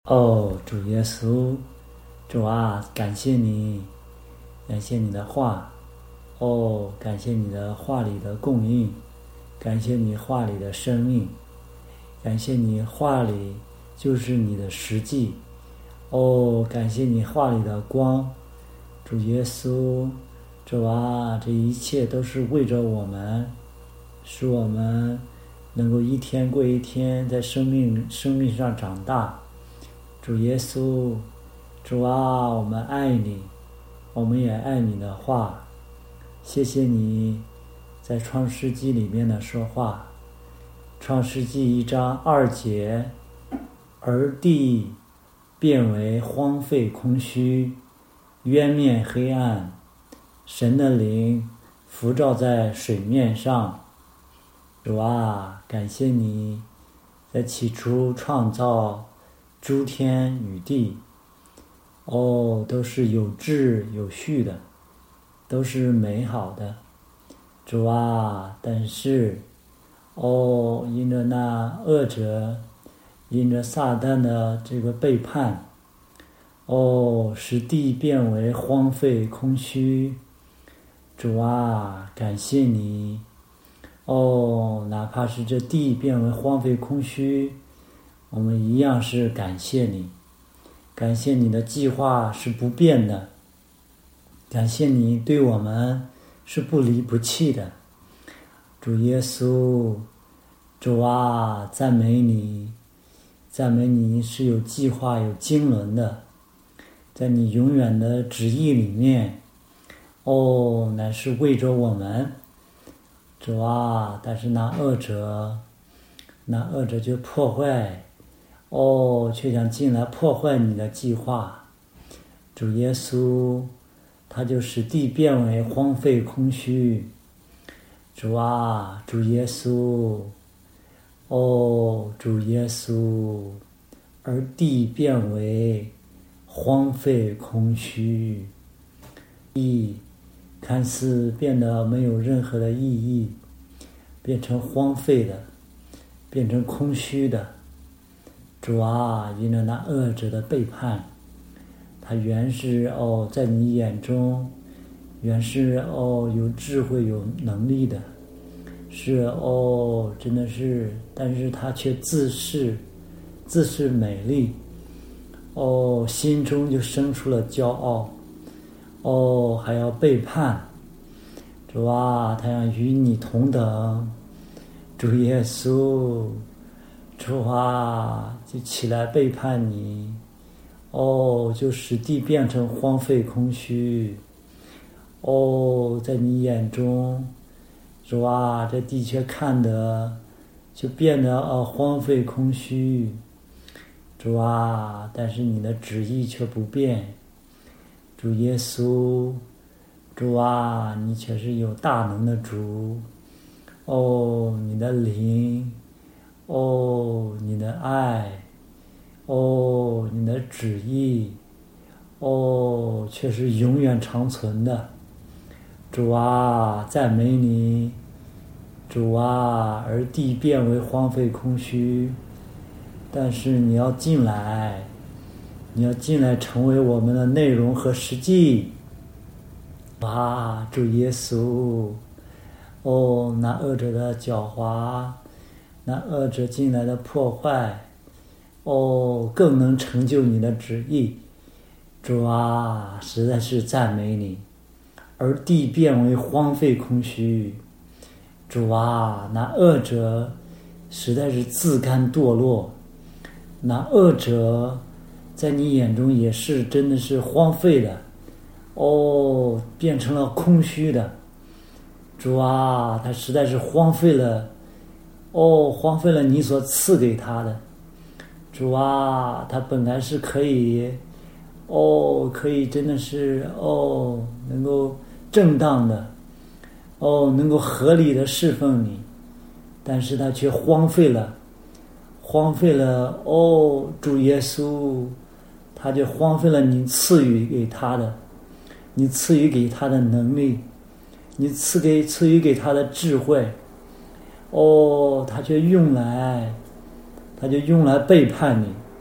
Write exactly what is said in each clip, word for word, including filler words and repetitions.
哦，主耶稣，主啊，感谢你，感谢你的话，哦，感谢你的话里的供应，感谢你话里的生命，感谢你话里就是你的实际，哦，感谢你话里的光，主耶稣，主啊，这一切都是为着我们，使我们能够一天过一天，在生命生命上长大。主耶稣，主啊，我们爱你，我们也爱你的话。谢谢你在创世纪里面的说话。创世纪一章二节，而地变为荒废空虚，渊面黑暗，神的灵浮照在水面上。主啊，感谢你在起初创造诸天与地，哦，都是有秩有序的，都是美好的。主啊，但是，哦，因着那恶者，因着撒旦的这个背叛，哦，使地变为荒废空虚。主啊，感谢你，哦，哪怕是这地变为荒废空虚，我们一样是感谢你，感谢你的计划是不变的，感谢你对我们是不离不弃的。主耶稣，主啊，赞美你，赞美你是有计划有经纶的，在你永远的旨意里面，哦，乃是为着我们。主啊，但是那恶者，那恶者就破坏，哦，却想进来破坏你的计划。主耶稣，他就使地变为荒废空虚。主啊，主耶稣，哦，主耶稣，而地变为荒废空虚，地看似变得没有任何的意义，变成荒废的，变成空虚的。主啊，因着那恶者的背叛，他原是哦，在你眼中原是哦有智慧有能力的，是哦真的是，但是他却自恃自恃美丽，哦心中就生出了骄傲，哦还要背叛。主啊，他要与你同等。主耶稣，主啊，就起来背叛你，哦，就使地变成荒废空虚，哦，在你眼中，主啊，这地却看得就变得呃荒废空虚，主啊，但是你的旨意却不变。主耶稣，主啊，你却是有大能的主，哦，你的灵，哦，你的爱，哦，你的旨意，哦，却是永远长存的。主啊，赞美你，主啊，而地变为荒废空虚，但是你要进来，你要进来成为我们的内容和实际。啊，主耶稣，哦，那恶者的狡猾，那恶者进来的破坏，哦，更能成就你的旨意。主啊，实在是赞美你，而地变为荒废空虚。主啊，那恶者实在是自甘堕落，那恶者在你眼中也是真的是荒废的，哦，变成了空虚的。主啊，他实在是荒废了，哦，荒废了你所赐给他的。主啊，他本来是可以，哦，可以真的是，哦，能够正当的，哦，能够合理的侍奉你，但是他却荒废了，荒废了，哦，主耶稣，他就荒废了你赐予给他的，你赐予给他的能力，你赐给赐予给他的智慧，哦，他却用来，他就用来背叛你，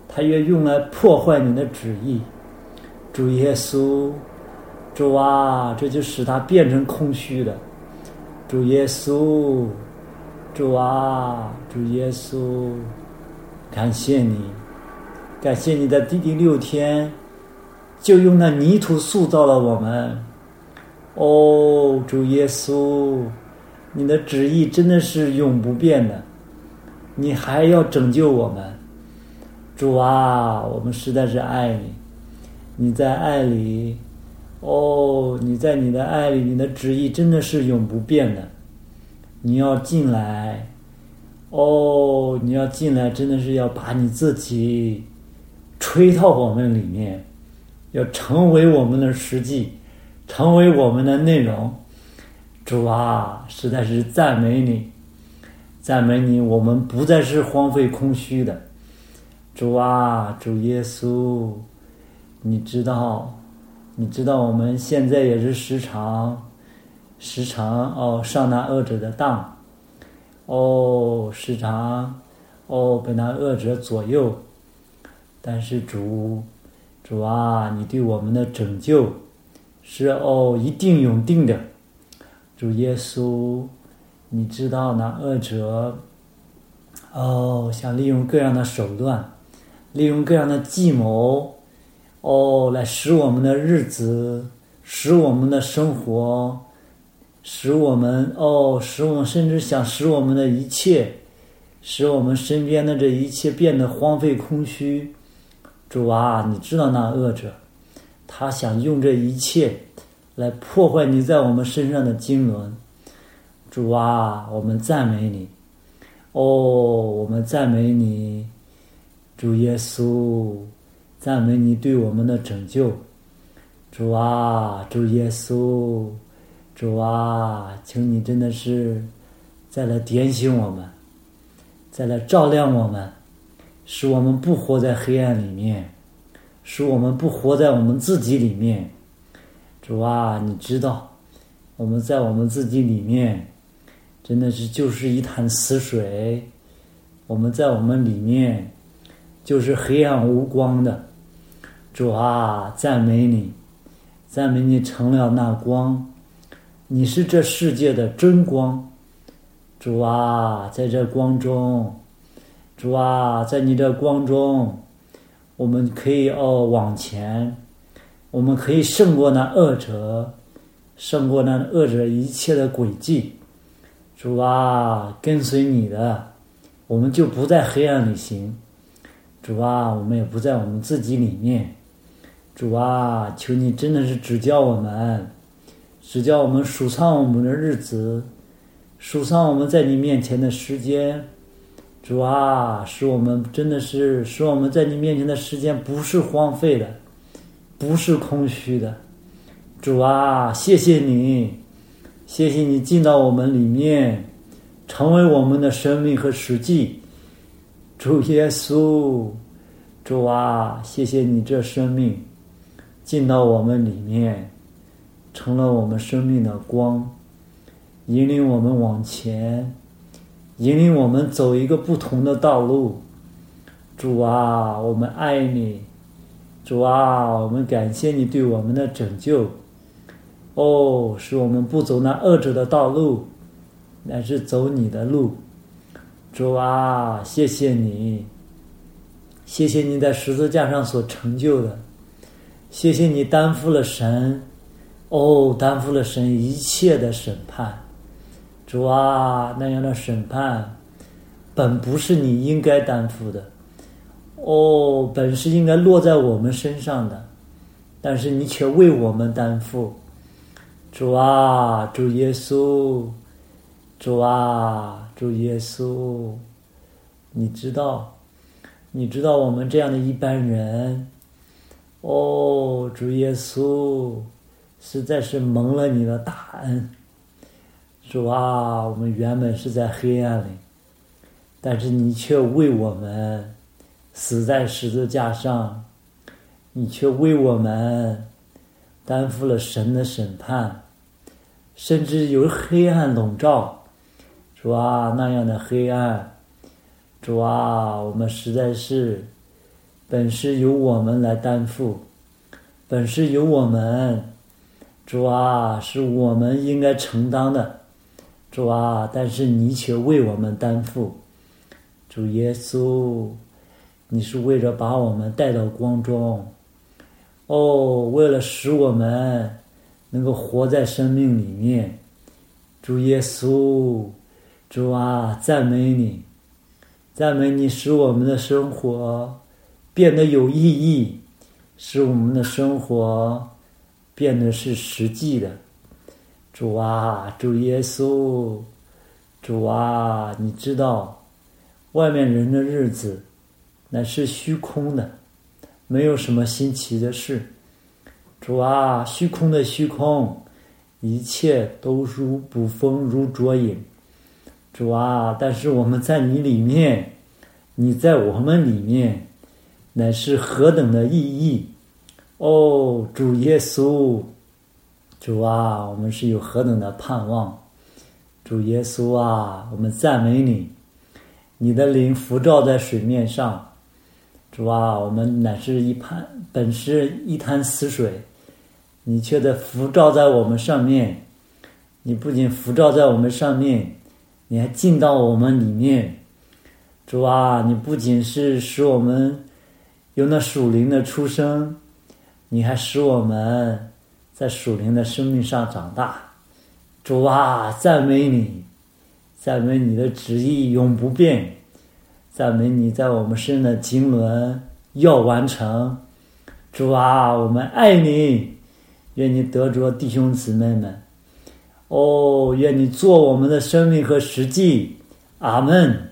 它越用来破坏你的旨意。主耶稣，主啊，这就使它变成空虚的。主耶稣，主啊，主耶稣，感谢你，感谢你在第第六天就用那泥土塑造了我们。哦，主耶稣，你的旨意真的是永不变的，你还要拯救我们。主啊，我们实在是爱你，你在爱里，哦，你在你的爱里，你的旨意真的是永不变的。你要进来，哦，你要进来，真的是要把你自己吹到我们里面，要成为我们的实际，成为我们的内容。主啊，实在是赞美你，赞美你，我们不再是荒废空虚的。主啊，主耶稣，你知道，你知道我们现在也是时常时常哦上那恶者的当，哦时常哦被那恶者左右，但是主主啊，你对我们的拯救是哦一定永定的。主耶稣，你知道那恶者哦想利用各样的手段，利用各样的计谋，哦来使我们的日子，使我们的生活，使我们哦使我们甚至想使我们的一切，使我们身边的这一切变得荒废空虚。主啊，你知道那恶者他想用这一切来破坏你在我们身上的经纶。主啊，我们赞美你，哦我们赞美你，主耶稣，赞美你对我们的拯救。主啊，主耶稣，主啊，请你真的是再来点醒我们，再来照亮我们，使我们不活在黑暗里面，使我们不活在我们自己里面。主啊，你知道我们在我们自己里面真的是就是一潭死水，我们在我们里面就是黑暗无光的。主啊，赞美你，赞美你成了那光，你是这世界的真光。主啊，在这光中，主啊，在你这光中，我们可以哦往前，我们可以胜过那恶者，胜过那恶者一切的诡计。主啊，跟随你的，我们就不在黑暗里行。主啊，我们也不在我们自己里面。主啊，求你真的是指教我们，指教我们数算我们的日子，数算我们在你面前的时间。主啊，使我们真的是使我们在你面前的时间不是荒废的，不是空虚的。主啊，谢谢你，谢谢你进到我们里面，成为我们的生命和实际。主耶稣，主啊，谢谢你这生命进到我们里面，成了我们生命的光，引领我们往前，引领我们走一个不同的道路。主啊，我们爱你，主啊，我们感谢你对我们的拯救。哦，使我们不走那恶者的道路，乃是走你的路。主啊，谢谢你，谢谢你在十字架上所成就的，谢谢你担负了神，哦，担负了神一切的审判。主啊，那样的审判本不是你应该担负的，哦，本是应该落在我们身上的，但是你却为我们担负。主啊，主耶稣，主啊，主耶稣，你知道，你知道我们这样的一般人，哦，主耶稣，实在是蒙了你的大恩。主啊，我们原本是在黑暗里，但是你却为我们死在十字架上，你却为我们担负了神的审判，甚至有黑暗笼罩。主啊，那样的黑暗，主啊，我们实在是本是由我们来担负，本是由我们，主啊，是我们应该承担的，主啊，但是你却为我们担负。主耶稣，你是为了把我们带到光中，哦，为了使我们能够活在生命里面。主耶稣，主啊，赞美你，赞美你，使我们的生活变得有意义，使我们的生活变得是实际的。主啊，主耶稣，主啊，你知道外面人的日子乃是虚空的，没有什么新奇的事。主啊，虚空的虚空，一切都如捕风如捉影。主啊，但是我们在你里面，你在我们里面，乃是何等的意义。哦，主耶稣，主啊，我们是有何等的盼望。主耶稣啊，我们赞美你，你的灵浮照在水面上。主啊，我们乃是一盘本是一潭死水，你却在浮照在我们上面。你不仅浮照在我们上面，你还进到我们里面。主啊，你不仅是使我们有那属灵的出生，你还使我们在属灵的生命上长大。主啊，赞美你，赞美你的旨意永不变，赞美你在我们身的经纶要完成。主啊，我们爱你，愿你得着弟兄姊妹们。哦，愿你做我们的生命和实际。阿们。